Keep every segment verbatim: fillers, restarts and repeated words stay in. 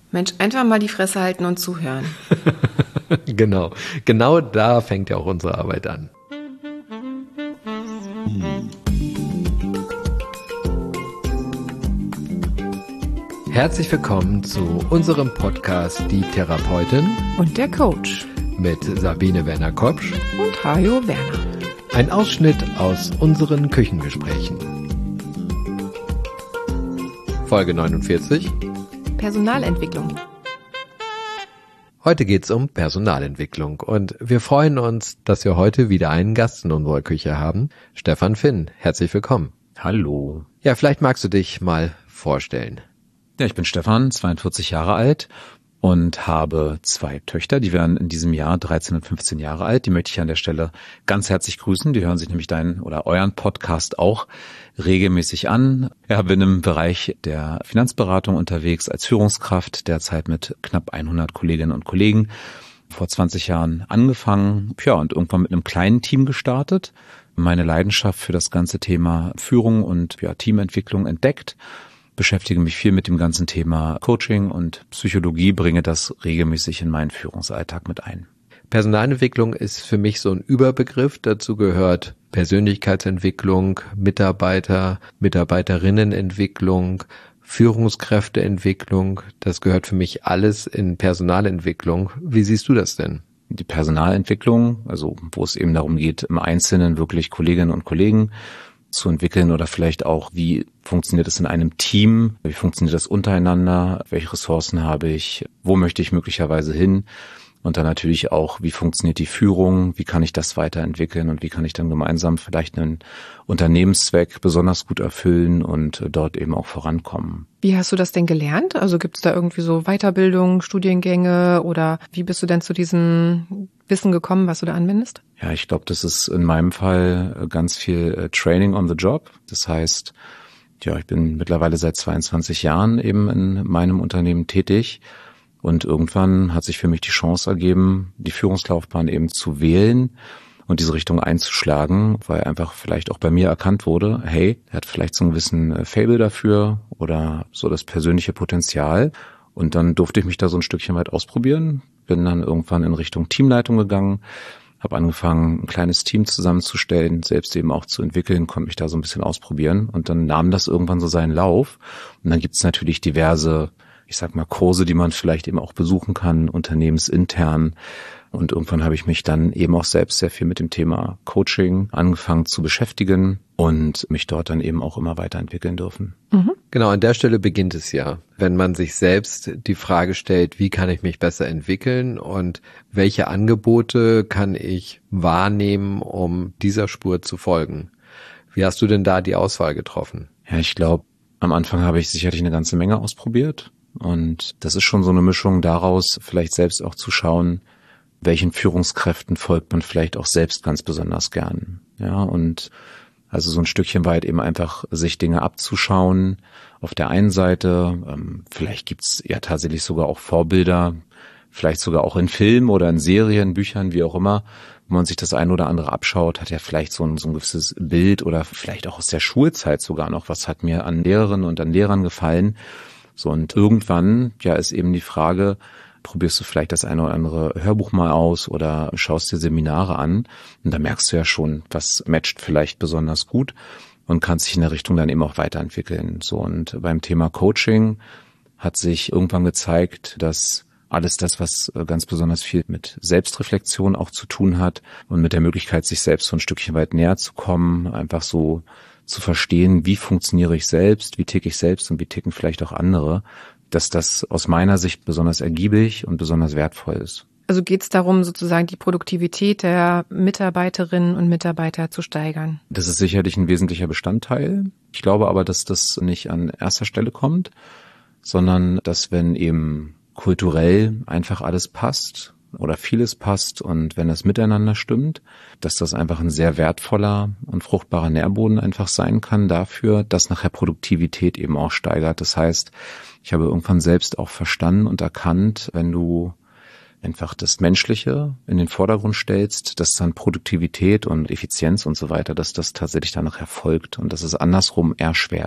Mensch, einfach mal die Fresse halten und zuhören. Genau, genau da fängt ja auch unsere Arbeit an. Hm. Herzlich willkommen zu unserem Podcast Die Therapeutin und der Coach mit Sabine Werner-Kopsch und Hajo Werner. Ein Ausschnitt aus unseren Küchengesprächen. Folge neunundvierzig. Personalentwicklung. Heute geht's um Personalentwicklung und wir freuen uns, dass wir heute wieder einen Gast in unserer Küche haben. Stefan Finn, herzlich willkommen. Hallo. Ja, vielleicht magst du dich mal vorstellen. Ja, ich bin Stefan, zweiundvierzig Jahre alt und habe zwei Töchter, die werden in diesem Jahr dreizehn und fünfzehn Jahre alt. Die möchte ich an der Stelle ganz herzlich grüßen. Die hören sich nämlich deinen oder euren Podcast auch regelmäßig an. Ja, bin im Bereich der Finanzberatung unterwegs als Führungskraft, derzeit mit knapp hundert Kolleginnen und Kollegen. Vor zwanzig Jahren angefangen, ja, und irgendwann mit einem kleinen Team gestartet. Meine Leidenschaft für das ganze Thema Führung und ja, Teamentwicklung entdeckt. Beschäftige mich viel mit dem ganzen Thema Coaching und Psychologie, bringe das regelmäßig in meinen Führungsalltag mit ein. Personalentwicklung ist für mich so ein Überbegriff. Dazu gehört Persönlichkeitsentwicklung, Mitarbeiter, Mitarbeiterinnenentwicklung, Führungskräfteentwicklung. Das gehört für mich alles in Personalentwicklung. Wie siehst du das denn? Die Personalentwicklung, also wo es eben darum geht, im Einzelnen wirklich Kolleginnen und Kollegen zu entwickeln oder vielleicht auch, wie funktioniert es in einem Team, wie funktioniert das untereinander, welche Ressourcen habe ich, wo möchte ich möglicherweise hin und dann natürlich auch, wie funktioniert die Führung, wie kann ich das weiterentwickeln und wie kann ich dann gemeinsam vielleicht einen Unternehmenszweck besonders gut erfüllen und dort eben auch vorankommen. Wie hast du das denn gelernt? Also gibt es da irgendwie so Weiterbildung, Studiengänge oder wie bist du denn zu diesem Wissen gekommen, was du da anwendest? Ja, ich glaube, das ist in meinem Fall ganz viel Training on the Job. Das heißt, ja, ich bin mittlerweile seit zweiundzwanzig Jahren eben in meinem Unternehmen tätig und irgendwann hat sich für mich die Chance ergeben, die Führungslaufbahn eben zu wählen und diese Richtung einzuschlagen, weil einfach vielleicht auch bei mir erkannt wurde, hey, er hat vielleicht so einen gewissen Faible dafür oder so das persönliche Potenzial. Und dann durfte ich mich da so ein Stückchen weit ausprobieren, bin dann irgendwann in Richtung Teamleitung gegangen, habe angefangen, ein kleines Team zusammenzustellen, selbst eben auch zu entwickeln, konnte mich da so ein bisschen ausprobieren und dann nahm das irgendwann so seinen Lauf. Und dann gibt es natürlich diverse, ich sag mal, Kurse, die man vielleicht eben auch besuchen kann, unternehmensintern. Und irgendwann habe ich mich dann eben auch selbst sehr viel mit dem Thema Coaching angefangen zu beschäftigen und mich dort dann eben auch immer weiterentwickeln dürfen. Mhm. Genau, an der Stelle beginnt es ja, wenn man sich selbst die Frage stellt, wie kann ich mich besser entwickeln und welche Angebote kann ich wahrnehmen, um dieser Spur zu folgen. Wie hast du denn da die Auswahl getroffen? Ja, ich glaube, am Anfang habe ich sicherlich eine ganze Menge ausprobiert und das ist schon so eine Mischung daraus, vielleicht selbst auch zu schauen, welchen Führungskräften folgt man vielleicht auch selbst ganz besonders gern. Ja, und also so ein Stückchen weit eben einfach sich Dinge abzuschauen. Auf der einen Seite, ähm, vielleicht gibt's ja tatsächlich sogar auch Vorbilder, vielleicht sogar auch in Filmen oder in Serien, Büchern, wie auch immer, wo man sich das ein oder andere abschaut, hat ja vielleicht so ein, so ein gewisses Bild oder vielleicht auch aus der Schulzeit sogar noch, was hat mir an Lehrerinnen und an Lehrern gefallen. So, und irgendwann, ja, ist eben die Frage, probierst du vielleicht das eine oder andere Hörbuch mal aus oder schaust dir Seminare an und da merkst du ja schon, was matcht vielleicht besonders gut und kannst dich in der Richtung dann eben auch weiterentwickeln. So, und beim Thema Coaching hat sich irgendwann gezeigt, dass alles das, was ganz besonders viel mit Selbstreflexion auch zu tun hat und mit der Möglichkeit, sich selbst so ein Stückchen weit näher zu kommen, einfach so zu verstehen, wie funktioniere ich selbst, wie ticke ich selbst und wie ticken vielleicht auch andere, dass das aus meiner Sicht besonders ergiebig und besonders wertvoll ist. Also geht es darum, sozusagen die Produktivität der Mitarbeiterinnen und Mitarbeiter zu steigern? Das ist sicherlich ein wesentlicher Bestandteil. Ich glaube aber, dass das nicht an erster Stelle kommt, sondern dass, wenn eben kulturell einfach alles passt oder vieles passt und wenn das miteinander stimmt, dass das einfach ein sehr wertvoller und fruchtbarer Nährboden einfach sein kann dafür, dass nachher Produktivität eben auch steigert. Das heißt, ich habe irgendwann selbst auch verstanden und erkannt, wenn du einfach das Menschliche in den Vordergrund stellst, dass dann Produktivität und Effizienz und so weiter, dass das tatsächlich danach erfolgt und dass es andersrum eher schwer ist.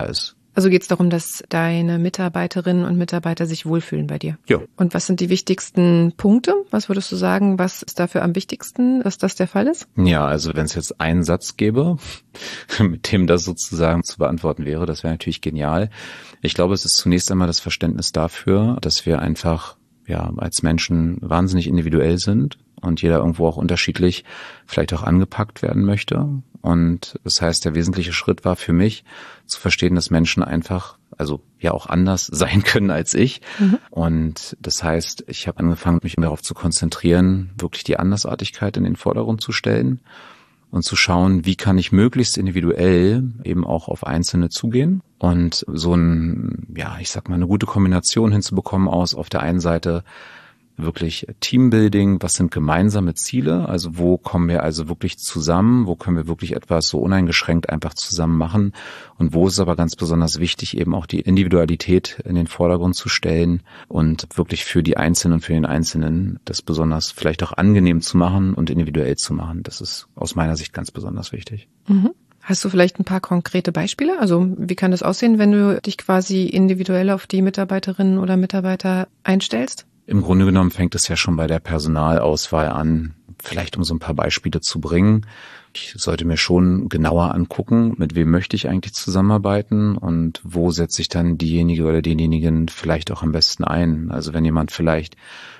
Also geht es darum, dass deine Mitarbeiterinnen und Mitarbeiter sich wohlfühlen bei dir? Ja. Und was sind die wichtigsten Punkte? Was würdest du sagen, was ist dafür am wichtigsten, dass das der Fall ist? Ja, also wenn es jetzt einen Satz gäbe, mit dem das sozusagen zu beantworten wäre, das wäre natürlich genial. Ich glaube, es ist zunächst einmal das Verständnis dafür, dass wir einfach ja als Menschen wahnsinnig individuell sind und jeder irgendwo auch unterschiedlich vielleicht auch angepackt werden möchte. Und das heißt, der wesentliche Schritt war für mich zu verstehen, dass Menschen einfach, also ja auch anders sein können als ich. Mhm. Und das heißt, ich habe angefangen, mich darauf zu konzentrieren, wirklich die Andersartigkeit in den Vordergrund zu stellen und zu schauen, wie kann ich möglichst individuell eben auch auf Einzelne zugehen und so ein, ja, ich sag mal, eine gute Kombination hinzubekommen aus auf der einen Seite wirklich Teambuilding, was sind gemeinsame Ziele, also wo kommen wir also wirklich zusammen, wo können wir wirklich etwas so uneingeschränkt einfach zusammen machen und wo ist es aber ganz besonders wichtig, eben auch die Individualität in den Vordergrund zu stellen und wirklich für die Einzelnen und für den Einzelnen das besonders vielleicht auch angenehm zu machen und individuell zu machen. Das ist aus meiner Sicht ganz besonders wichtig. Mhm. Hast du vielleicht ein paar konkrete Beispiele? Also wie kann das aussehen, wenn du dich quasi individuell auf die Mitarbeiterinnen oder Mitarbeiter einstellst? Im Grunde genommen fängt es ja schon bei der Personalauswahl an, vielleicht um so ein paar Beispiele zu bringen. Ich sollte mir schon genauer angucken, mit wem möchte ich eigentlich zusammenarbeiten und wo setze ich dann diejenige oder denjenigen vielleicht auch am besten ein. Also wenn jemand vielleicht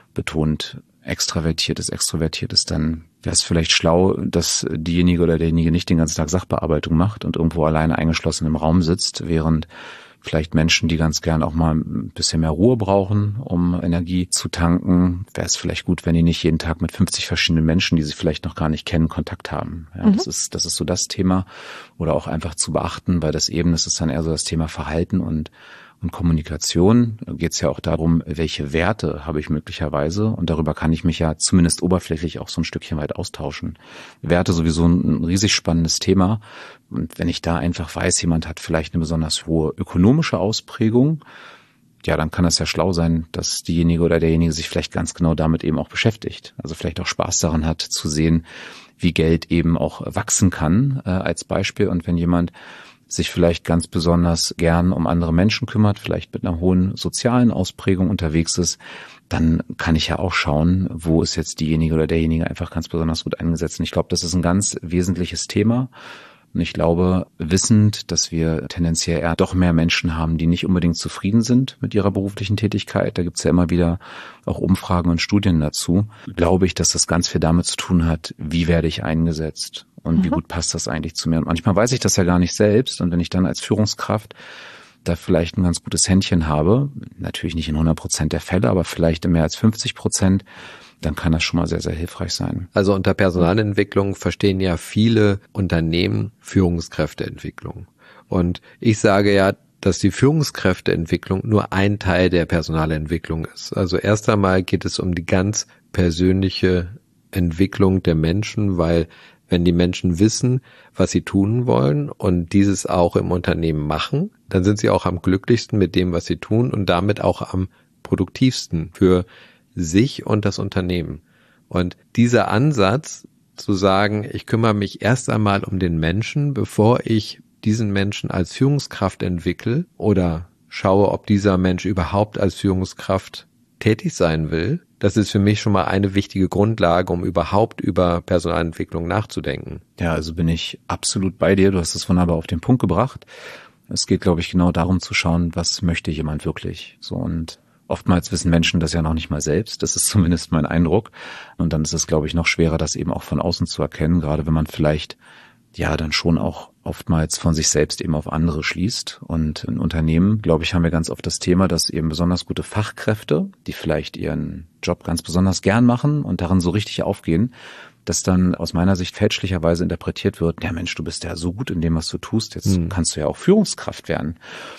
betont extravertiert ist, extrovertiert ist, dann wäre es vielleicht schlau, dass diejenige oder derjenige nicht den ganzen Tag Sachbearbeitung macht und irgendwo alleine eingeschlossen im Raum sitzt, während vielleicht Menschen, die ganz gern auch mal ein bisschen mehr Ruhe brauchen, um Energie zu tanken, wäre es vielleicht gut, wenn die nicht jeden Tag mit fünfzig verschiedenen Menschen, die sie vielleicht noch gar nicht kennen, Kontakt haben. Ja, mhm. Das ist, das ist so das Thema. Oder auch einfach zu beachten, weil das eben, das ist dann eher so das Thema Verhalten und Und Kommunikation geht es ja auch darum, welche Werte habe ich möglicherweise und darüber kann ich mich ja zumindest oberflächlich auch so ein Stückchen weit austauschen. Werte sowieso ein riesig spannendes Thema und wenn ich da einfach weiß, jemand hat vielleicht eine besonders hohe ökonomische Ausprägung, ja, dann kann es ja schlau sein, dass diejenige oder derjenige sich vielleicht ganz genau damit eben auch beschäftigt. Also vielleicht auch Spaß daran hat zu sehen, wie Geld eben auch wachsen kann äh, als Beispiel und wenn jemand sich vielleicht ganz besonders gern um andere Menschen kümmert, vielleicht mit einer hohen sozialen Ausprägung unterwegs ist, dann kann ich ja auch schauen, wo ist jetzt diejenige oder derjenige einfach ganz besonders gut eingesetzt. Und ich glaube, das ist ein ganz wesentliches Thema. Und ich glaube, wissend, dass wir tendenziell eher doch mehr Menschen haben, die nicht unbedingt zufrieden sind mit ihrer beruflichen Tätigkeit, da gibt es ja immer wieder auch Umfragen und Studien dazu, glaube ich, dass das ganz viel damit zu tun hat, wie werde ich eingesetzt und mhm. wie gut passt das eigentlich zu mir. Und manchmal weiß ich das ja gar nicht selbst und wenn ich dann als Führungskraft da vielleicht ein ganz gutes Händchen habe, natürlich nicht in hundert Prozent der Fälle, aber vielleicht in mehr als fünfzig Prozent, dann kann das schon mal sehr, sehr hilfreich sein. Also unter Personalentwicklung verstehen ja viele Unternehmen Führungskräfteentwicklung. Und ich sage ja, dass die Führungskräfteentwicklung nur ein Teil der Personalentwicklung ist. Also erst einmal geht es um die ganz persönliche Entwicklung der Menschen, weil wenn die Menschen wissen, was sie tun wollen und dieses auch im Unternehmen machen, dann sind sie auch am glücklichsten mit dem, was sie tun und damit auch am produktivsten für sich und das Unternehmen. Und dieser Ansatz zu sagen, ich kümmere mich erst einmal um den Menschen, bevor ich diesen Menschen als Führungskraft entwickle oder schaue, ob dieser Mensch überhaupt als Führungskraft tätig sein will, das ist für mich schon mal eine wichtige Grundlage, um überhaupt über Personalentwicklung nachzudenken. Ja, also bin ich absolut bei dir. Du hast es wunderbar auf den Punkt gebracht. Es geht, glaube ich, genau darum zu schauen, was möchte jemand wirklich. So und oftmals wissen Menschen das ja noch nicht mal selbst. Das ist zumindest mein Eindruck. Und dann ist es, glaube ich, noch schwerer, das eben auch von außen zu erkennen, gerade wenn man vielleicht ja dann schon auch oftmals von sich selbst eben auf andere schließt. Und in Unternehmen, glaube ich, haben wir ganz oft das Thema, dass eben besonders gute Fachkräfte, die vielleicht ihren Job ganz besonders gern machen und darin so richtig aufgehen, dass dann aus meiner Sicht fälschlicherweise interpretiert wird, ja Mensch, du bist ja so gut in dem, was du tust, jetzt hm. kannst du ja auch Führungskraft werden.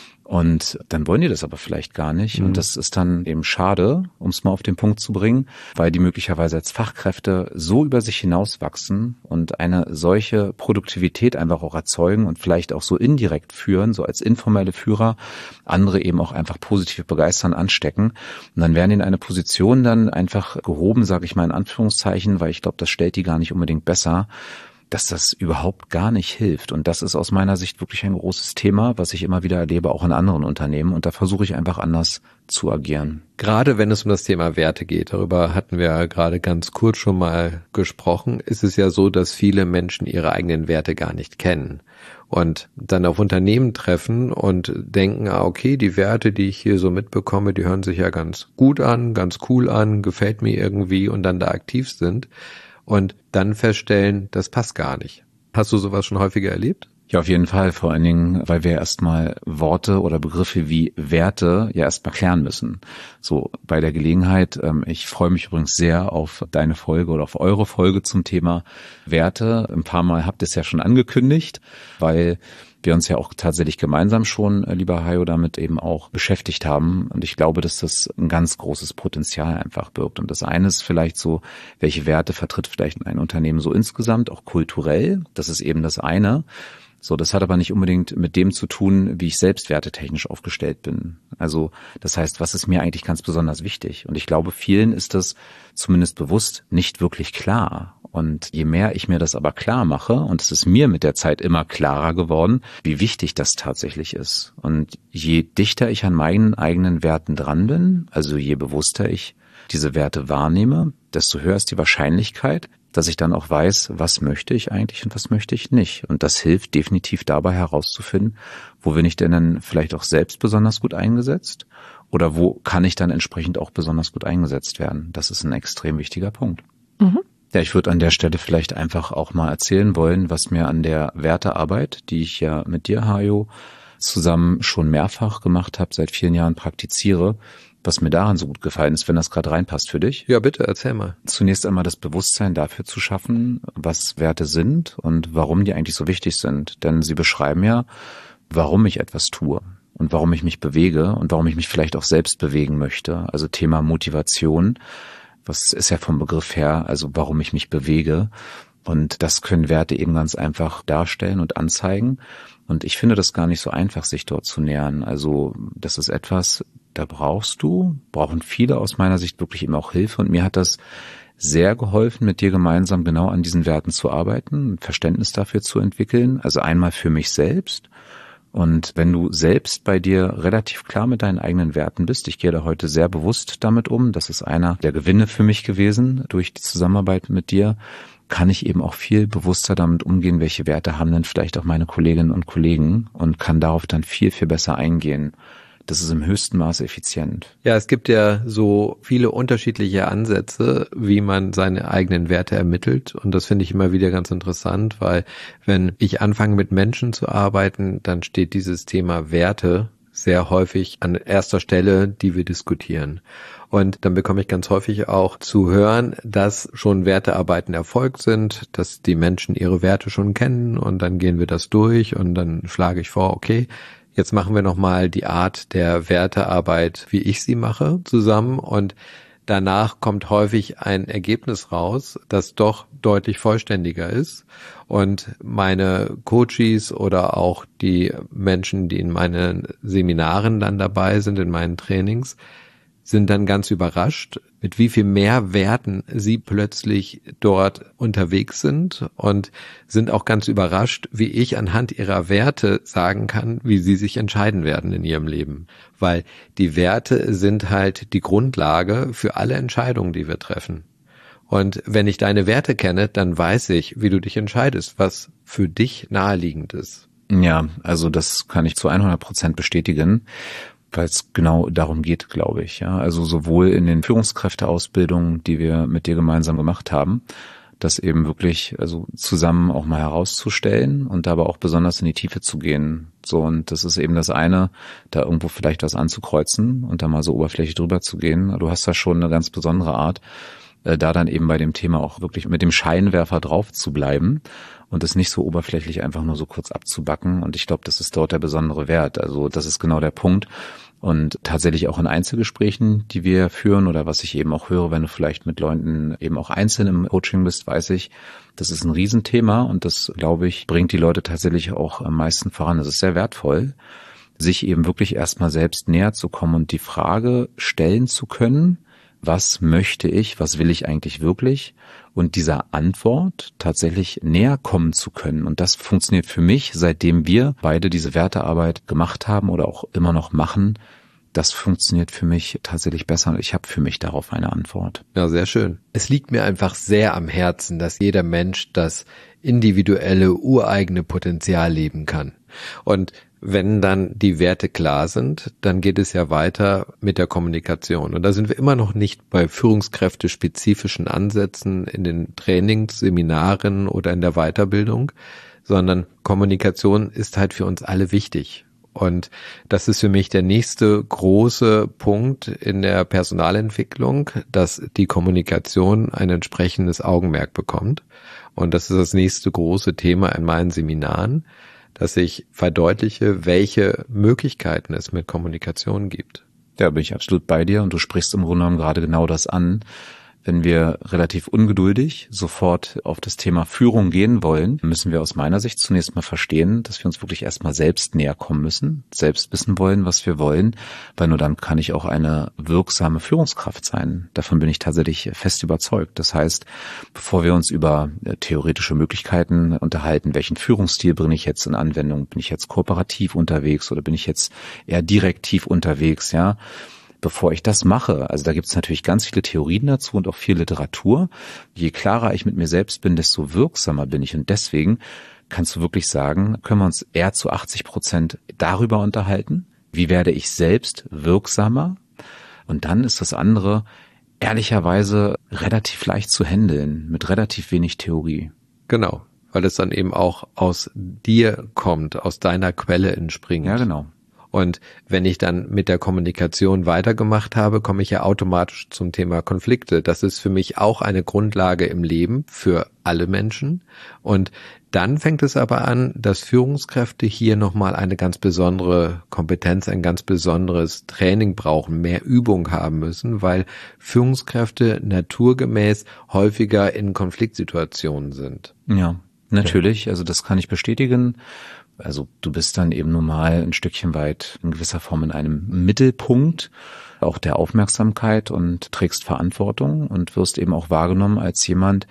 Und dann wollen die das aber vielleicht gar nicht. Mhm. Und das ist dann eben schade, um es mal auf den Punkt zu bringen, weil die möglicherweise als Fachkräfte so über sich hinauswachsen und eine solche Produktivität einfach auch erzeugen und vielleicht auch so indirekt führen, so als informelle Führer, andere eben auch einfach positiv begeistern, anstecken. Und dann werden die in eine Position dann einfach gehoben, sage ich mal in Anführungszeichen, weil ich glaube, das stellt die gar nicht unbedingt besser, dass das überhaupt gar nicht hilft. Und das ist aus meiner Sicht wirklich ein großes Thema, was ich immer wieder erlebe, auch in anderen Unternehmen. Und da versuche ich einfach anders zu agieren. Gerade wenn es um das Thema Werte geht, darüber hatten wir ja gerade ganz kurz schon mal gesprochen, ist es ja so, dass viele Menschen ihre eigenen Werte gar nicht kennen und dann auf Unternehmen treffen und denken, ah, okay, die Werte, die ich hier so mitbekomme, die hören sich ja ganz gut an, ganz cool an, gefällt mir irgendwie und dann da aktiv sind und dann feststellen, das passt gar nicht. Hast du sowas schon häufiger erlebt? Ja, auf jeden Fall. Vor allen Dingen, weil wir erstmal Worte oder Begriffe wie Werte ja erstmal klären müssen. So, bei der Gelegenheit, ähm, ich freue mich übrigens sehr auf deine Folge oder auf eure Folge zum Thema Werte. Ein paar Mal habt ihr es ja schon angekündigt, weil wir uns ja auch tatsächlich gemeinsam schon, lieber Hajo, damit eben auch beschäftigt haben. Und ich glaube, dass das ein ganz großes Potenzial einfach birgt. Und das eine ist vielleicht so, welche Werte vertritt vielleicht ein Unternehmen so insgesamt, auch kulturell. Das ist eben das eine. So, das hat aber nicht unbedingt mit dem zu tun, wie ich selbst wertetechnisch aufgestellt bin. Also, das heißt, was ist mir eigentlich ganz besonders wichtig? Und ich glaube, vielen ist das zumindest bewusst nicht wirklich klar. Und je mehr ich mir das aber klar mache, und es ist mir mit der Zeit immer klarer geworden, wie wichtig das tatsächlich ist. Und je dichter ich an meinen eigenen Werten dran bin, also je bewusster ich diese Werte wahrnehme, desto höher ist die Wahrscheinlichkeit, dass ich dann auch weiß, was möchte ich eigentlich und was möchte ich nicht. Und das hilft definitiv dabei herauszufinden, wo bin ich denn dann vielleicht auch selbst besonders gut eingesetzt oder wo kann ich dann entsprechend auch besonders gut eingesetzt werden. Das ist ein extrem wichtiger Punkt. Mhm. Ja, ich würde an der Stelle vielleicht einfach auch mal erzählen wollen, was mir an der Wertearbeit, die ich ja mit dir, Hajo, zusammen schon mehrfach gemacht habe, seit vielen Jahren praktiziere, was mir daran so gut gefallen ist, wenn das gerade reinpasst für dich. Ja, bitte, erzähl mal. Zunächst einmal das Bewusstsein dafür zu schaffen, was Werte sind und warum die eigentlich so wichtig sind. Denn sie beschreiben ja, warum ich etwas tue und warum ich mich bewege und warum ich mich vielleicht auch selbst bewegen möchte. Also Thema Motivation, was ist ja vom Begriff her, also warum ich mich bewege. Und das können Werte eben ganz einfach darstellen und anzeigen. Und ich finde das gar nicht so einfach, sich dort zu nähern. Also das ist etwas, da brauchst du, brauchen viele aus meiner Sicht wirklich eben auch Hilfe. Und mir hat das sehr geholfen, mit dir gemeinsam genau an diesen Werten zu arbeiten, ein Verständnis dafür zu entwickeln. Also einmal für mich selbst. Und wenn du selbst bei dir relativ klar mit deinen eigenen Werten bist, ich gehe da heute sehr bewusst damit um, das ist einer der Gewinne für mich gewesen durch die Zusammenarbeit mit dir, kann ich eben auch viel bewusster damit umgehen, welche Werte haben denn vielleicht auch meine Kolleginnen und Kollegen und kann darauf dann viel, viel besser eingehen. Das ist im höchsten Maße effizient. Ja, es gibt ja so viele unterschiedliche Ansätze, wie man seine eigenen Werte ermittelt. Und das finde ich immer wieder ganz interessant, weil wenn ich anfange mit Menschen zu arbeiten, dann steht dieses Thema Werte sehr häufig an erster Stelle, die wir diskutieren. Und dann bekomme ich ganz häufig auch zu hören, dass schon Wertearbeiten erfolgt sind, dass die Menschen ihre Werte schon kennen und dann gehen wir das durch und dann schlage ich vor, okay, jetzt machen wir nochmal die Art der Wertearbeit, wie ich sie mache, zusammen und danach kommt häufig ein Ergebnis raus, das doch deutlich vollständiger ist und meine Coaches oder auch die Menschen, die in meinen Seminaren dann dabei sind, in meinen Trainings, sind dann ganz überrascht, mit wie viel mehr Werten sie plötzlich dort unterwegs sind und sind auch ganz überrascht, wie ich anhand ihrer Werte sagen kann, wie sie sich entscheiden werden in ihrem Leben. Weil die Werte sind halt die Grundlage für alle Entscheidungen, die wir treffen. Und wenn ich deine Werte kenne, dann weiß ich, wie du dich entscheidest, was für dich naheliegend ist. Ja, also das kann ich zu hundert Prozent bestätigen, weil es genau darum geht, glaube ich. Ja, also sowohl in den Führungskräfteausbildungen, die wir mit dir gemeinsam gemacht haben, das eben wirklich also zusammen auch mal herauszustellen und aber auch besonders in die Tiefe zu gehen. So, und das ist eben das eine, da irgendwo vielleicht was anzukreuzen und da mal so oberflächlich drüber zu gehen. Du hast da schon eine ganz besondere Art, da dann eben bei dem Thema auch wirklich mit dem Scheinwerfer drauf zu bleiben und es nicht so oberflächlich einfach nur so kurz abzubacken. Und ich glaube, das ist dort der besondere Wert. Also das ist genau der Punkt. Und tatsächlich auch in Einzelgesprächen, die wir führen oder was ich eben auch höre, wenn du vielleicht mit Leuten eben auch einzeln im Coaching bist, weiß ich, das ist ein Riesenthema und das, glaube ich, bringt die Leute tatsächlich auch am meisten voran. Es ist sehr wertvoll, sich eben wirklich erstmal selbst näher zu kommen und die Frage stellen zu können, was möchte ich, was will ich eigentlich wirklich und dieser Antwort tatsächlich näher kommen zu können. Und das funktioniert für mich, seitdem wir beide diese Wertearbeit gemacht haben oder auch immer noch machen. Das funktioniert für mich tatsächlich besser und ich habe für mich darauf eine Antwort. Ja, sehr schön. Es liegt mir einfach sehr am Herzen, dass jeder Mensch das individuelle, ureigene Potenzial leben kann. Und wenn dann die Werte klar sind, dann geht es ja weiter mit der Kommunikation. Und da sind wir immer noch nicht bei führungskräftespezifischen Ansätzen in den Trainings, Seminaren oder in der Weiterbildung, sondern Kommunikation ist halt für uns alle wichtig. Und das ist für mich der nächste große Punkt in der Personalentwicklung, dass die Kommunikation ein entsprechendes Augenmerk bekommt. Und das ist das nächste große Thema in meinen Seminaren, dass ich verdeutliche, welche Möglichkeiten es mit Kommunikation gibt. Da bin ich absolut bei dir und du sprichst im Grunde genommen gerade genau das an. Wenn wir relativ ungeduldig sofort auf das Thema Führung gehen wollen, müssen wir aus meiner Sicht zunächst mal verstehen, dass wir uns wirklich erstmal selbst näher kommen müssen, selbst wissen wollen, was wir wollen, weil nur dann kann ich auch eine wirksame Führungskraft sein. Davon bin ich tatsächlich fest überzeugt. Das heißt, bevor wir uns über theoretische Möglichkeiten unterhalten, welchen Führungsstil bringe ich jetzt in Anwendung, bin ich jetzt kooperativ unterwegs oder bin ich jetzt eher direktiv unterwegs, ja, bevor ich das mache, also da gibt es natürlich ganz viele Theorien dazu und auch viel Literatur. Je klarer ich mit mir selbst bin, desto wirksamer bin ich. Und deswegen kannst du wirklich sagen, können wir uns eher zu achtzig Prozent darüber unterhalten, wie werde ich selbst wirksamer. Und dann ist das andere ehrlicherweise relativ leicht zu handeln, mit relativ wenig Theorie. Genau, weil es dann eben auch aus dir kommt, aus deiner Quelle entspringt. Ja, genau. Und wenn ich dann mit der Kommunikation weitergemacht habe, komme ich ja automatisch zum Thema Konflikte. Das ist für mich auch eine Grundlage im Leben für alle Menschen. Und dann fängt es aber an, dass Führungskräfte hier nochmal eine ganz besondere Kompetenz, ein ganz besonderes Training brauchen, mehr Übung haben müssen, weil Führungskräfte naturgemäß häufiger in Konfliktsituationen sind. Ja, natürlich. Also das kann ich bestätigen. Also du bist dann eben nun mal ein Stückchen weit in gewisser Form in einem Mittelpunkt auch der Aufmerksamkeit und trägst Verantwortung und wirst eben auch wahrgenommen als jemand,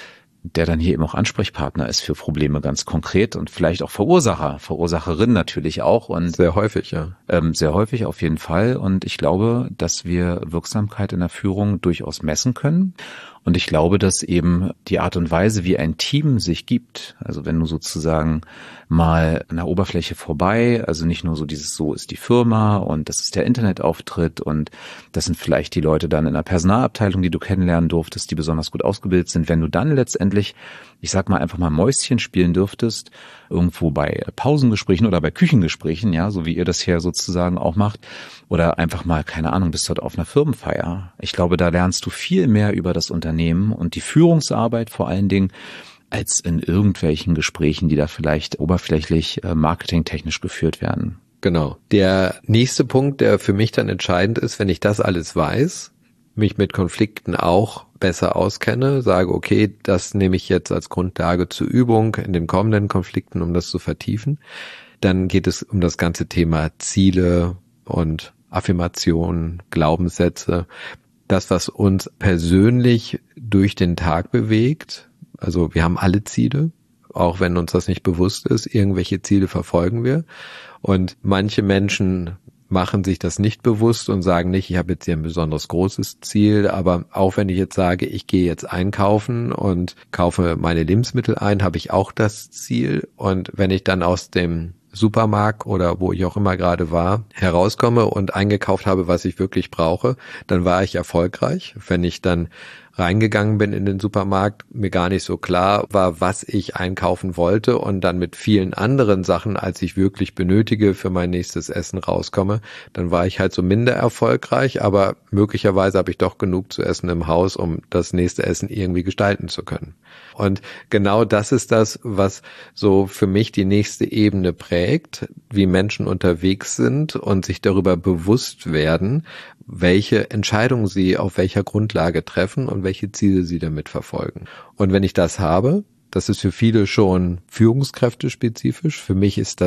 der dann hier eben auch Ansprechpartner ist für Probleme ganz konkret und vielleicht auch Verursacher, Verursacherin natürlich auch. Und sehr häufig, ja. Ähm, sehr häufig auf jeden Fall. Und ich glaube, dass wir Wirksamkeit in der Führung durchaus messen können. Und ich glaube, dass eben die Art und Weise, wie ein Team sich gibt, also wenn du sozusagen mal an der Oberfläche vorbei, also nicht nur so dieses, so ist die Firma und das ist der Internetauftritt und das sind vielleicht die Leute dann in der Personalabteilung, die du kennenlernen durftest, die besonders gut ausgebildet sind. Wenn du dann letztendlich, ich sag mal, einfach mal Mäuschen spielen dürftest, irgendwo bei Pausengesprächen oder bei Küchengesprächen, ja, so wie ihr das hier sozusagen auch macht, oder einfach mal, keine Ahnung, bist dort auf einer Firmenfeier. Ich glaube, da lernst du viel mehr über das Unternehmen und die Führungsarbeit vor allen Dingen, als in irgendwelchen Gesprächen, die da vielleicht oberflächlich äh, marketingtechnisch geführt werden. Genau. Der nächste Punkt, der für mich dann entscheidend ist, wenn ich das alles weiß, mich mit Konflikten auch besser auskenne, sage, okay, das nehme ich jetzt als Grundlage zur Übung in den kommenden Konflikten, um das zu vertiefen, dann geht es um das ganze Thema Ziele und Affirmationen, Glaubenssätze, das, was uns persönlich durch den Tag bewegt. Also wir haben alle Ziele, auch wenn uns das nicht bewusst ist. Irgendwelche Ziele verfolgen wir. Und manche Menschen machen sich das nicht bewusst und sagen nicht, ich habe jetzt hier ein besonders großes Ziel. Aber auch wenn ich jetzt sage, ich gehe jetzt einkaufen und kaufe meine Lebensmittel ein, habe ich auch das Ziel. Und wenn ich dann aus dem Supermarkt oder wo ich auch immer gerade war, herauskomme und eingekauft habe, was ich wirklich brauche, dann war ich erfolgreich. Wenn ich dann reingegangen bin in den Supermarkt, mir gar nicht so klar war, was ich einkaufen wollte und dann mit vielen anderen Sachen, als ich wirklich benötige, für mein nächstes Essen rauskomme, dann war ich halt so minder erfolgreich, aber möglicherweise habe ich doch genug zu essen im Haus, um das nächste Essen irgendwie gestalten zu können. Und genau das ist das, was so für mich die nächste Ebene prägt, wie Menschen unterwegs sind und sich darüber bewusst werden, welche Entscheidungen sie auf welcher Grundlage treffen und welche Ziele sie damit verfolgen. Und wenn ich das habe, das ist für viele schon führungskräftespezifisch, für mich ist das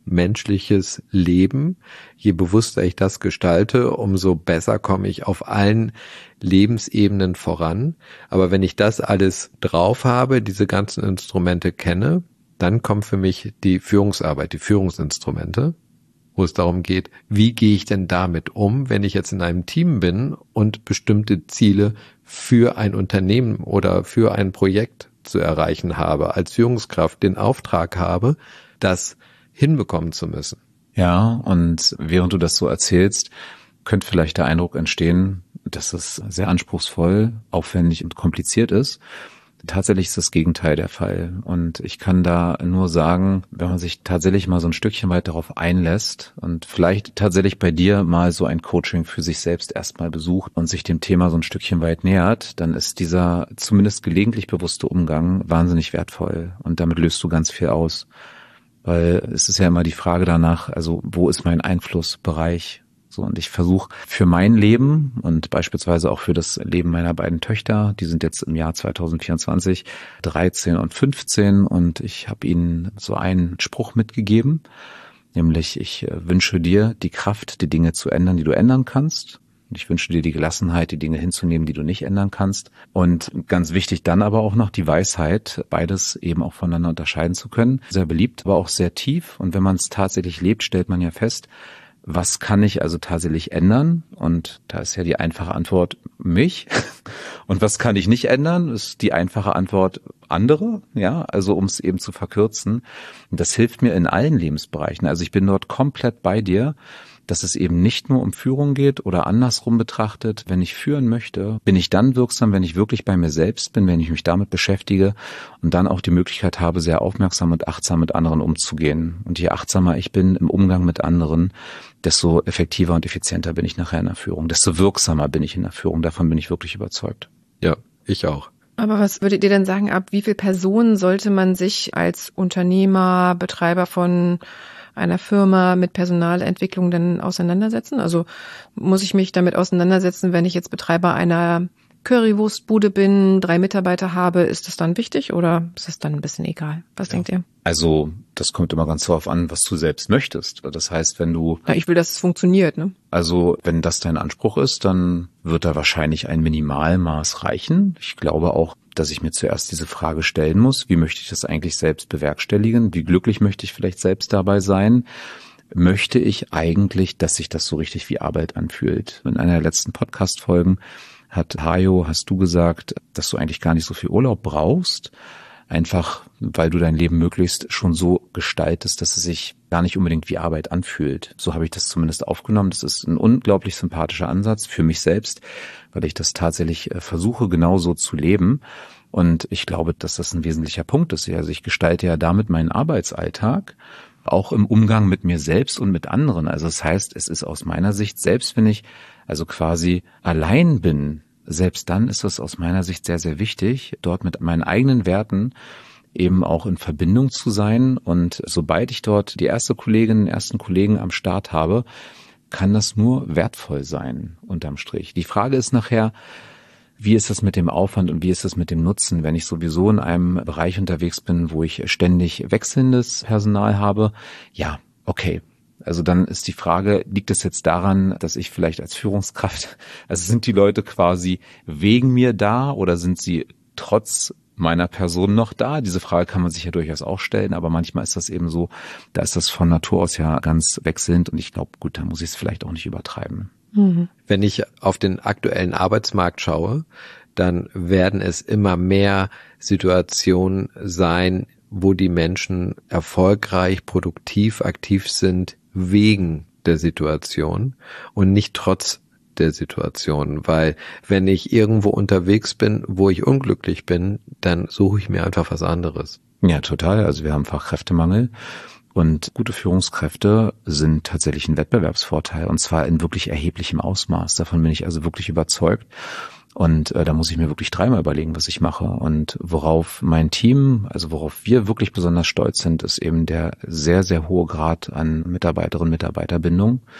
menschliches Leben. Je bewusster ich das gestalte, umso besser komme ich auf allen Lebensebenen voran. Aber wenn ich das alles drauf habe, diese ganzen Instrumente kenne, dann kommt für mich die Führungsarbeit, die Führungsinstrumente, wo es darum geht, wie gehe ich denn damit um, wenn ich jetzt in einem Team bin und bestimmte Ziele für ein Unternehmen oder für ein Projekt zu erreichen habe, als Führungskraft den Auftrag habe, das hinbekommen zu müssen. Ja, und während du das so erzählst, könnte vielleicht der Eindruck entstehen, dass es sehr anspruchsvoll, aufwendig und kompliziert ist. Tatsächlich ist das Gegenteil der Fall. Und ich kann da nur sagen, wenn man sich tatsächlich mal so ein Stückchen weit darauf einlässt und vielleicht tatsächlich bei dir mal so ein Coaching für sich selbst erstmal besucht und sich dem Thema so ein Stückchen weit nähert, dann ist dieser zumindest gelegentlich bewusste Umgang wahnsinnig wertvoll. Und damit löst du ganz viel aus. Weil es ist ja immer die Frage danach, also wo ist mein Einflussbereich? So, und ich versuche für mein Leben und beispielsweise auch für das Leben meiner beiden Töchter, die sind jetzt im Jahr zwanzig vierundzwanzig dreizehn und fünfzehn, und ich habe ihnen so einen Spruch mitgegeben, nämlich ich wünsche dir die Kraft, die Dinge zu ändern, die du ändern kannst. Und ich wünsche dir die Gelassenheit, die Dinge hinzunehmen, die du nicht ändern kannst. Und ganz wichtig dann aber auch noch die Weisheit, beides eben auch voneinander unterscheiden zu können. Sehr beliebt, aber auch sehr tief. Und wenn man es tatsächlich lebt, stellt man ja fest, was kann ich also tatsächlich ändern? Und da ist ja die einfache Antwort mich. Und was kann ich nicht ändern? Ist die einfache Antwort andere. Ja, also um es eben zu verkürzen. Und das hilft mir in allen Lebensbereichen. Also ich bin dort komplett bei dir, dass es eben nicht nur um Führung geht oder andersrum betrachtet. Wenn ich führen möchte, bin ich dann wirksam, wenn ich wirklich bei mir selbst bin, wenn ich mich damit beschäftige und dann auch die Möglichkeit habe, sehr aufmerksam und achtsam mit anderen umzugehen. Und je achtsamer ich bin im Umgang mit anderen, desto effektiver und effizienter bin ich nachher in der Führung, desto wirksamer bin ich in der Führung. Davon bin ich wirklich überzeugt. Ja, ich auch. Aber was würdet ihr denn sagen, ab wie viel Personen sollte man sich als Unternehmer, Betreiber von einer Firma mit Personalentwicklung denn auseinandersetzen? Also muss ich mich damit auseinandersetzen, wenn ich jetzt Betreiber einer Currywurstbude bin, drei Mitarbeiter habe, ist das dann wichtig oder ist das dann ein bisschen egal? Was ja. denkt ihr? Also das kommt immer ganz darauf an, was du selbst möchtest. Das heißt, wenn du... Ja, ich will, dass es funktioniert, ne? Also wenn das dein Anspruch ist, dann wird da wahrscheinlich ein Minimalmaß reichen. Ich glaube auch, dass ich mir zuerst diese Frage stellen muss, wie möchte ich das eigentlich selbst bewerkstelligen? Wie glücklich möchte ich vielleicht selbst dabei sein? Möchte ich eigentlich, dass sich das so richtig wie Arbeit anfühlt? In einer der letzten Podcast-Folgen hat Hajo, hast du gesagt, dass du eigentlich gar nicht so viel Urlaub brauchst, einfach weil du dein Leben möglichst schon so gestaltest, dass es sich gar nicht unbedingt wie Arbeit anfühlt. So habe ich das zumindest aufgenommen. Das ist ein unglaublich sympathischer Ansatz für mich selbst, weil ich das tatsächlich versuche, genauso zu leben. Und ich glaube, dass das ein wesentlicher Punkt ist. Also ich gestalte ja damit meinen Arbeitsalltag, auch im Umgang mit mir selbst und mit anderen. Also das heißt, es ist aus meiner Sicht, selbst wenn ich also quasi allein bin, selbst dann ist es aus meiner Sicht sehr, sehr wichtig, dort mit meinen eigenen Werten eben auch in Verbindung zu sein. Und sobald ich dort die erste Kollegin, den ersten Kollegen am Start habe, kann das nur wertvoll sein, unterm Strich. Die Frage ist nachher, wie ist es mit dem Aufwand und wie ist es mit dem Nutzen, wenn ich sowieso in einem Bereich unterwegs bin, wo ich ständig wechselndes Personal habe? Ja, okay. Also dann ist die Frage, liegt es jetzt daran, dass ich vielleicht als Führungskraft, also sind die Leute quasi wegen mir da oder sind sie trotz meiner Person noch da? Diese Frage kann man sich ja durchaus auch stellen, aber manchmal ist das eben so, da ist das von Natur aus ja ganz wechselnd und ich glaube, gut, da muss ich es vielleicht auch nicht übertreiben. Mhm. Wenn ich auf den aktuellen Arbeitsmarkt schaue, dann werden es immer mehr Situationen sein, wo die Menschen erfolgreich, produktiv, aktiv sind wegen der Situation und nicht trotz der Situation, weil wenn ich irgendwo unterwegs bin, wo ich unglücklich bin, dann suche ich mir einfach was anderes. Ja, total. Also wir haben Fachkräftemangel und gute Führungskräfte sind tatsächlich ein Wettbewerbsvorteil und zwar in wirklich erheblichem Ausmaß. Davon bin ich also wirklich überzeugt. Und äh, da muss ich mir wirklich dreimal überlegen, was ich mache. Und worauf mein Team, also worauf wir wirklich besonders stolz sind, ist eben der sehr, sehr hohe Grad an Mitarbeiterinnen und Mitarbeiterbindung.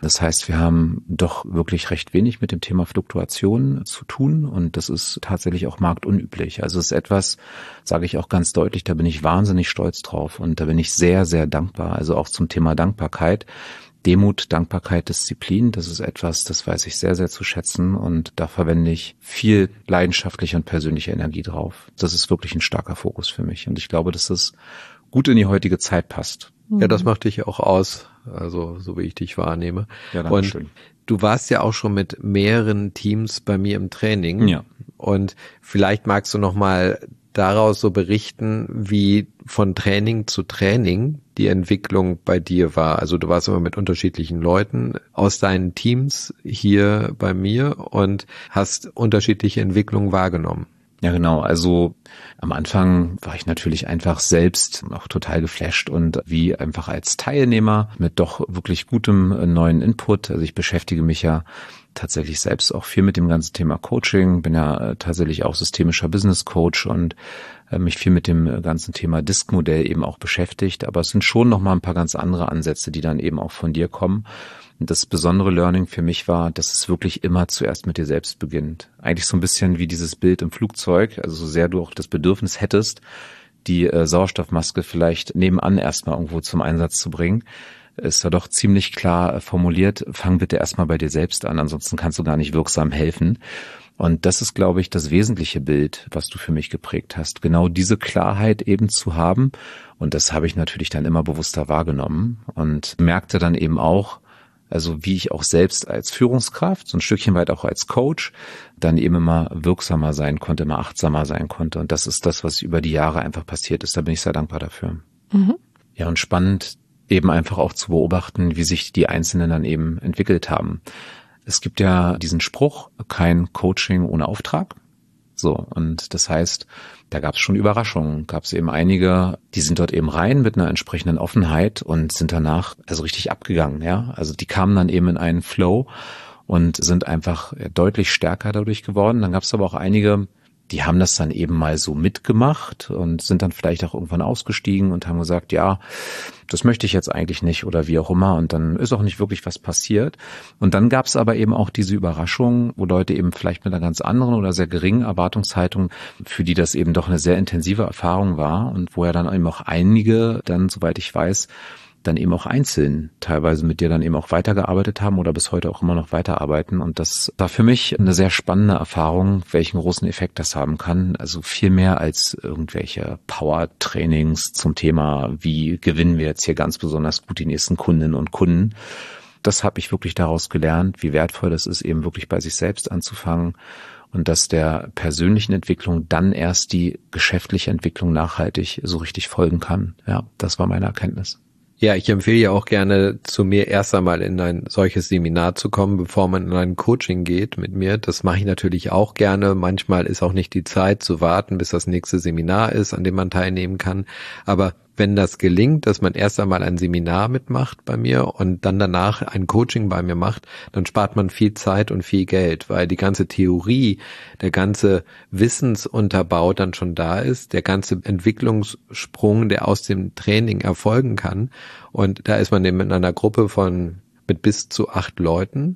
Das heißt, wir haben doch wirklich recht wenig mit dem Thema Fluktuation zu tun und das ist tatsächlich auch marktunüblich. Also es ist etwas, sage ich auch ganz deutlich, da bin ich wahnsinnig stolz drauf und da bin ich sehr, sehr dankbar. Also auch zum Thema Dankbarkeit. Demut, Dankbarkeit, Disziplin, das ist etwas, das weiß ich sehr, sehr zu schätzen und da verwende ich viel leidenschaftliche und persönliche Energie drauf. Das ist wirklich ein starker Fokus für mich und ich glaube, dass das gut in die heutige Zeit passt. Ja, das macht dich auch aus, also so wie ich dich wahrnehme. Ja, danke schön. Und du warst ja auch schon mit mehreren Teams bei mir im Training. Ja. Und vielleicht magst du noch mal daraus so berichten, wie von Training zu Training die Entwicklung bei dir war. Also du warst immer mit unterschiedlichen Leuten aus deinen Teams hier bei mir und hast unterschiedliche Entwicklungen wahrgenommen. Ja, genau. Also am Anfang war ich natürlich einfach selbst auch total geflasht und wie einfach als Teilnehmer mit doch wirklich gutem neuen Input. Also ich beschäftige mich ja tatsächlich selbst auch viel mit dem ganzen Thema Coaching, bin ja tatsächlich auch systemischer Business Coach und mich viel mit dem ganzen Thema D I S C-Modell eben auch beschäftigt. Aber es sind schon noch mal ein paar ganz andere Ansätze, die dann eben auch von dir kommen. Und das besondere Learning für mich war, dass es wirklich immer zuerst mit dir selbst beginnt. Eigentlich so ein bisschen wie dieses Bild im Flugzeug, also so sehr du auch das Bedürfnis hättest, die äh, Sauerstoffmaske vielleicht nebenan erstmal irgendwo zum Einsatz zu bringen, ist da doch ziemlich klar formuliert, fang bitte erstmal bei dir selbst an, ansonsten kannst du gar nicht wirksam helfen. Und das ist, glaube ich, das wesentliche Bild, was du für mich geprägt hast. Genau diese Klarheit eben zu haben. Und das habe ich natürlich dann immer bewusster wahrgenommen und merkte dann eben auch, also wie ich auch selbst als Führungskraft, so ein Stückchen weit auch als Coach, dann eben immer wirksamer sein konnte, immer achtsamer sein konnte. Und das ist das, was über die Jahre einfach passiert ist. Da bin ich sehr dankbar dafür. Mhm. Ja, und spannend eben einfach auch zu beobachten, wie sich die Einzelnen dann eben entwickelt haben. Es gibt ja diesen Spruch, kein Coaching ohne Auftrag. So, und das heißt, da gab es schon Überraschungen. Gab es eben einige, die sind dort eben rein mit einer entsprechenden Offenheit und sind danach also richtig abgegangen. Ja, also die kamen dann eben in einen Flow und sind einfach deutlich stärker dadurch geworden. Dann gab es aber auch einige, die haben das dann eben mal so mitgemacht und sind dann vielleicht auch irgendwann ausgestiegen und haben gesagt, ja, das möchte ich jetzt eigentlich nicht oder wie auch immer. Und dann ist auch nicht wirklich was passiert. Und dann gab es aber eben auch diese Überraschung, wo Leute eben vielleicht mit einer ganz anderen oder sehr geringen Erwartungshaltung, für die das eben doch eine sehr intensive Erfahrung war und wo ja dann eben auch einige dann, soweit ich weiß, dann eben auch einzeln teilweise mit dir dann eben auch weitergearbeitet haben oder bis heute auch immer noch weiterarbeiten. Und das war für mich eine sehr spannende Erfahrung, welchen großen Effekt das haben kann. Also viel mehr als irgendwelche Power-Trainings zum Thema, wie gewinnen wir jetzt hier ganz besonders gut die nächsten Kundinnen und Kunden. Das habe ich wirklich daraus gelernt, wie wertvoll das ist, eben wirklich bei sich selbst anzufangen und dass der persönlichen Entwicklung dann erst die geschäftliche Entwicklung nachhaltig so richtig folgen kann. Ja, das war meine Erkenntnis. Ja, ich empfehle ja auch gerne, zu mir erst einmal in ein solches Seminar zu kommen, bevor man in ein Coaching geht mit mir. Das mache ich natürlich auch gerne. Manchmal ist auch nicht die Zeit zu warten, bis das nächste Seminar ist, an dem man teilnehmen kann. Aber wenn das gelingt, dass man erst einmal ein Seminar mitmacht bei mir und dann danach ein Coaching bei mir macht, dann spart man viel Zeit und viel Geld, weil die ganze Theorie, der ganze Wissensunterbau dann schon da ist, der ganze Entwicklungssprung, der aus dem Training erfolgen kann. Und da ist man eben in einer Gruppe von mit bis zu acht Leuten.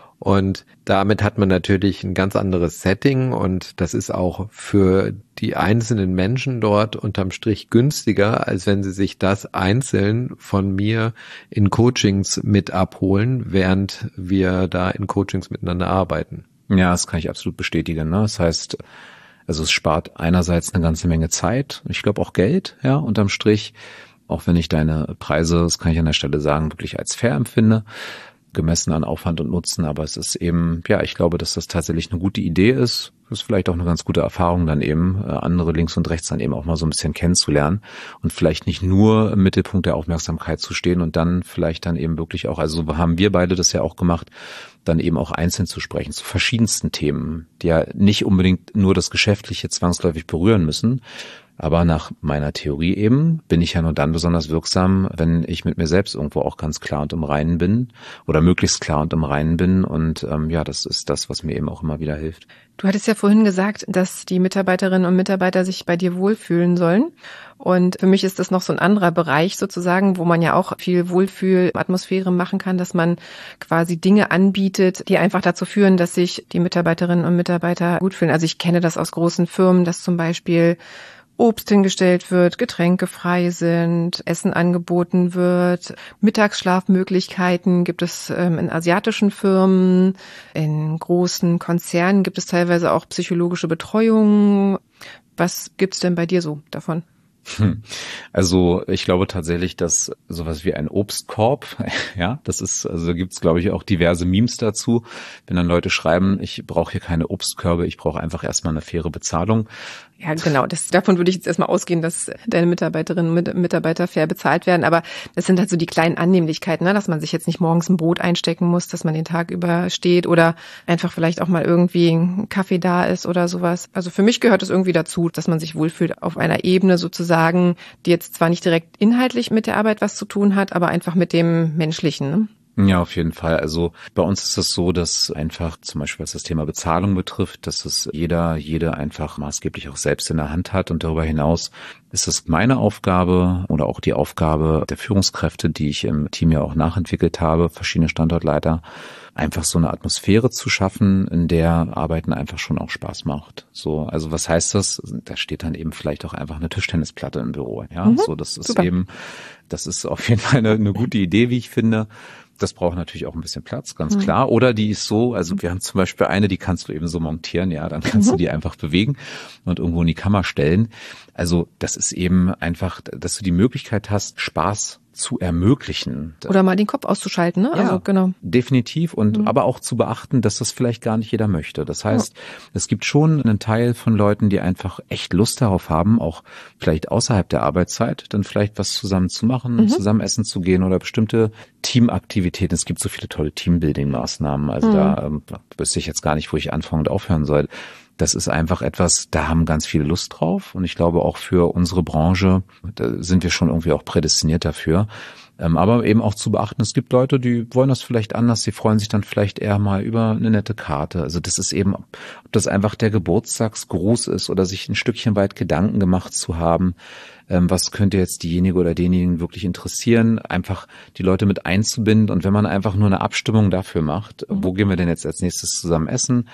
Und damit hat man natürlich ein ganz anderes Setting und das ist auch für die einzelnen Menschen dort unterm Strich günstiger, als wenn sie sich das einzeln von mir in Coachings mit abholen, während wir da in Coachings miteinander arbeiten. Ja, das kann ich absolut bestätigen. Ne? Das heißt, also es spart einerseits eine ganze Menge Zeit, ich glaube auch Geld, ja, unterm Strich, auch wenn ich deine Preise, das kann ich an der Stelle sagen, wirklich als fair empfinde, gemessen an Aufwand und Nutzen, aber es ist eben, ja, ich glaube, dass das tatsächlich eine gute Idee ist. Das ist vielleicht auch eine ganz gute Erfahrung, dann eben andere links und rechts dann eben auch mal so ein bisschen kennenzulernen und vielleicht nicht nur im Mittelpunkt der Aufmerksamkeit zu stehen und dann vielleicht dann eben wirklich auch, also so haben wir beide das ja auch gemacht, dann eben auch einzeln zu sprechen zu verschiedensten Themen, die ja nicht unbedingt nur das Geschäftliche zwangsläufig berühren müssen, Aber nach meiner Theorie eben bin ich ja nur dann besonders wirksam, wenn ich mit mir selbst irgendwo auch ganz klar und im Reinen bin oder möglichst klar und im Reinen bin. Und ähm, ja, das ist das, was mir eben auch immer wieder hilft. Du hattest ja vorhin gesagt, dass die Mitarbeiterinnen und Mitarbeiter sich bei dir wohlfühlen sollen. Und für mich ist das noch so ein anderer Bereich sozusagen, wo man ja auch viel Wohlfühlatmosphäre machen kann, dass man quasi Dinge anbietet, die einfach dazu führen, dass sich die Mitarbeiterinnen und Mitarbeiter gut fühlen. Also ich kenne das aus großen Firmen, dass zum Beispiel Obst hingestellt wird, Getränke frei sind, Essen angeboten wird, Mittagsschlafmöglichkeiten gibt es ähm, in asiatischen Firmen, in großen Konzernen gibt es teilweise auch psychologische Betreuung. Was gibt's denn bei dir so davon? Also ich glaube tatsächlich, dass sowas wie ein Obstkorb, ja, das ist, also gibt's glaube ich auch diverse Memes dazu, wenn dann Leute schreiben, ich brauche hier keine Obstkörbe, ich brauche einfach erstmal eine faire Bezahlung. Ja, genau. Das, davon würde ich jetzt erstmal ausgehen, dass deine Mitarbeiterinnen und Mitarbeiter fair bezahlt werden. Aber das sind halt so die kleinen Annehmlichkeiten, ne? Dass man sich jetzt nicht morgens ein Brot einstecken muss, dass man den Tag übersteht oder einfach vielleicht auch mal irgendwie ein Kaffee da ist oder sowas. Also für mich gehört es irgendwie dazu, dass man sich wohlfühlt auf einer Ebene sozusagen, die jetzt zwar nicht direkt inhaltlich mit der Arbeit was zu tun hat, aber einfach mit dem Menschlichen, ne? Ja, auf jeden Fall. Also bei uns ist es so, dass einfach zum Beispiel was das Thema Bezahlung betrifft, dass es jeder, jede einfach maßgeblich auch selbst in der Hand hat. Und darüber hinaus ist es meine Aufgabe oder auch die Aufgabe der Führungskräfte, die ich im Team ja auch nachentwickelt habe, verschiedene Standortleiter, einfach so eine Atmosphäre zu schaffen, in der Arbeiten einfach schon auch Spaß macht. So, also was heißt das? Da steht dann eben vielleicht auch einfach eine Tischtennisplatte im Büro. Ja, mhm, so das ist super. Eben, das ist auf jeden Fall eine, eine gute Idee, wie ich finde. Das braucht natürlich auch ein bisschen Platz, ganz klar. Oder die ist so, also wir haben zum Beispiel eine, die kannst du eben so montieren, ja, dann kannst mhm. du die einfach bewegen und irgendwo in die Kammer stellen. Also das ist eben einfach, dass du die Möglichkeit hast, Spaß zu ermöglichen. Oder mal den Kopf auszuschalten, ne? Ja, also genau. Definitiv und mhm. aber auch zu beachten, dass das vielleicht gar nicht jeder möchte. Das heißt, ja. es gibt schon einen Teil von Leuten, die einfach echt Lust darauf haben, auch vielleicht außerhalb der Arbeitszeit, dann vielleicht was zusammen zu machen, mhm. zusammen essen zu gehen oder bestimmte Teamaktivitäten. Es gibt so viele tolle Teambuilding-Maßnahmen. Also mhm. da ähm, wüsste ich jetzt gar nicht, wo ich anfangen und aufhören soll. Das ist einfach etwas, da haben ganz viele Lust drauf und ich glaube auch für unsere Branche, da sind wir schon irgendwie auch prädestiniert dafür. Ähm, aber eben auch zu beachten, es gibt Leute, die wollen das vielleicht anders, die freuen sich dann vielleicht eher mal über eine nette Karte. Also das ist eben, ob das einfach der Geburtstagsgruß ist oder sich ein Stückchen weit Gedanken gemacht zu haben, ähm, was könnte jetzt diejenige oder denjenigen wirklich interessieren, einfach die Leute mit einzubinden und wenn man einfach nur eine Abstimmung dafür macht, mhm. wo gehen wir denn jetzt als nächstes zusammen essen?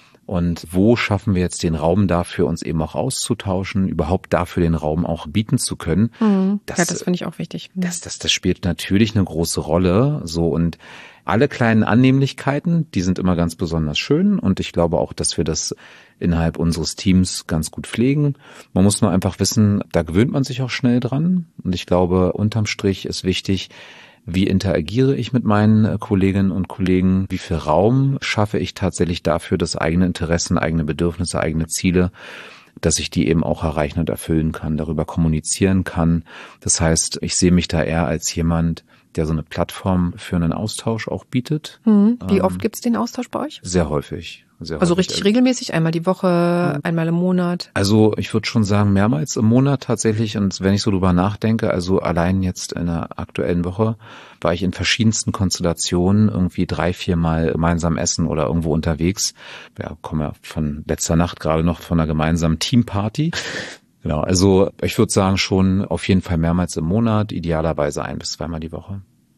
Und wo schaffen wir jetzt den Raum dafür, uns eben auch auszutauschen, überhaupt dafür den Raum auch bieten zu können? Mhm. Das, ja, das finde ich auch wichtig. Das, das, das spielt natürlich eine große Rolle. So und alle kleinen Annehmlichkeiten, die sind immer ganz besonders schön. Und ich glaube auch, dass wir das innerhalb unseres Teams ganz gut pflegen. Man muss nur einfach wissen, da gewöhnt man sich auch schnell dran. Und ich glaube, unterm Strich ist wichtig, wie interagiere ich mit meinen Kolleginnen und Kollegen? Wie viel Raum schaffe ich tatsächlich dafür, dass eigene Interessen, eigene Bedürfnisse, eigene Ziele, dass ich die eben auch erreichen und erfüllen kann, darüber kommunizieren kann. Das heißt, ich sehe mich da eher als jemand, der so eine Plattform für einen Austausch auch bietet. Hm. Wie oft gibt's den Austausch bei euch? Sehr häufig. Sehr also häufig. richtig regelmäßig, einmal die Woche, einmal im Monat? Also ich würde schon sagen, mehrmals im Monat tatsächlich. Und wenn ich so drüber nachdenke, also allein jetzt in der aktuellen Woche war ich in verschiedensten Konstellationen irgendwie drei, viermal gemeinsam essen oder irgendwo unterwegs. Ja, komme ja von letzter Nacht gerade noch von einer gemeinsamen Teamparty. Genau, also ich würde sagen schon auf jeden Fall mehrmals im Monat, idealerweise ein bis zweimal die Woche.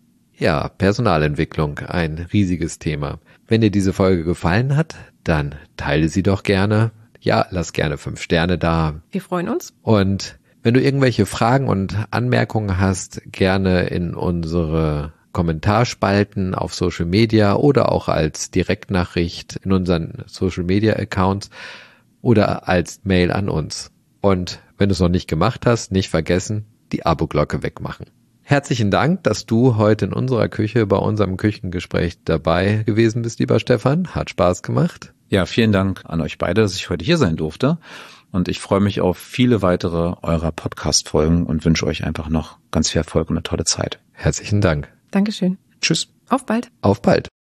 Ja, Personalentwicklung, ein riesiges Thema. Wenn dir diese Folge gefallen hat, dann teile sie doch gerne. Ja, lass gerne fünf Sterne da. Wir freuen uns. Und wenn du irgendwelche Fragen und Anmerkungen hast, gerne in unsere Kommentarspalten auf Social Media oder auch als Direktnachricht in unseren Social Media Accounts oder als Mail an uns. Und wenn du es noch nicht gemacht hast, nicht vergessen, die Abo-Glocke wegmachen. Herzlichen Dank, dass du heute in unserer Küche bei unserem Küchengespräch dabei gewesen bist, lieber Stefan. Hat Spaß gemacht. Ja, vielen Dank an euch beide, dass ich heute hier sein durfte. Und ich freue mich auf viele weitere eurer Podcast-Folgen und wünsche euch einfach noch ganz viel Erfolg und eine tolle Zeit. Herzlichen Dank. Dankeschön. Tschüss. Auf bald. Auf bald.